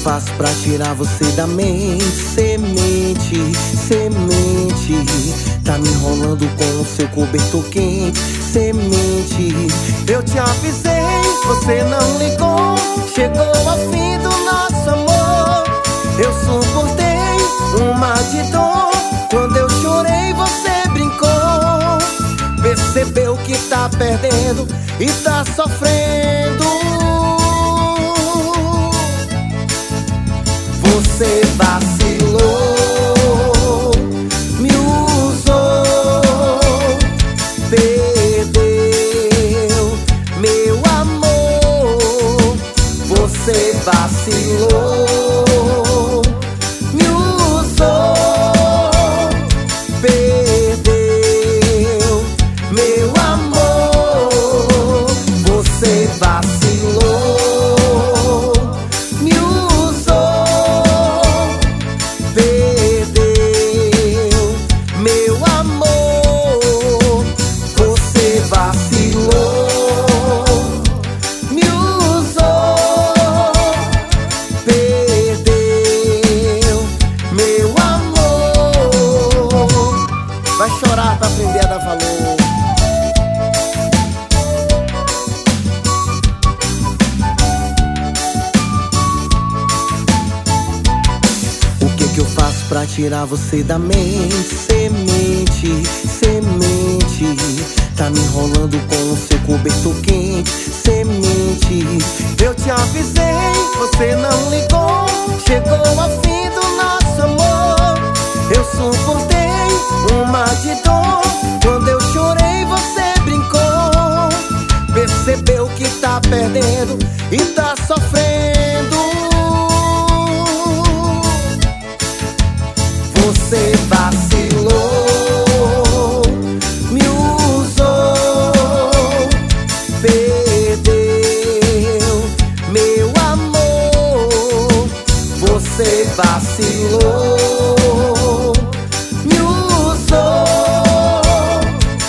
faço pra tirar você da mente? Semente, semente, tá me enrolando com o seu cobertor quente. Semente, eu te avisei, você não ligou. Chegou ao fim do nosso amor. Eu suportei uma de dor. Quando eu chorei você brincou. Percebeu que tá perdendo e tá sofrendo. Você vacilou, me usou, perdeu meu amor. Você vacilou, me usou, perdeu meu amor. Você vacilou, me usou, perdeu meu amor. Você vacilou, me usou, perdeu meu amor. Vai chorar pra aprender a dar valor. O que eu faço pra tirar você da mente? Semente, semente, tá me enrolando com o seu cobertor quente. Semente, eu te avisei, você não ligou. Chegou ao fim do nosso amor. Eu suportei uma de dor. Quando eu chorei você brincou. Percebeu que tá perdendo e tá sofrendo. Você vacilou, me usou, perdeu meu amor. Você vacilou, me usou,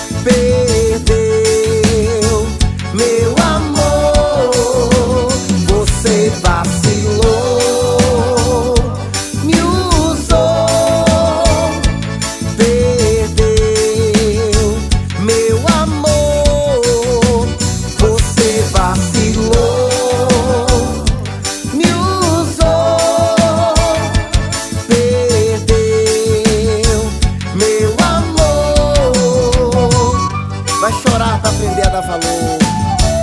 perdeu meu amor. Você vacilou, me usou, perdeu meu amor. Você vacilou, me usou, perdeu meu amor. Vai chorar pra aprender a dar valor.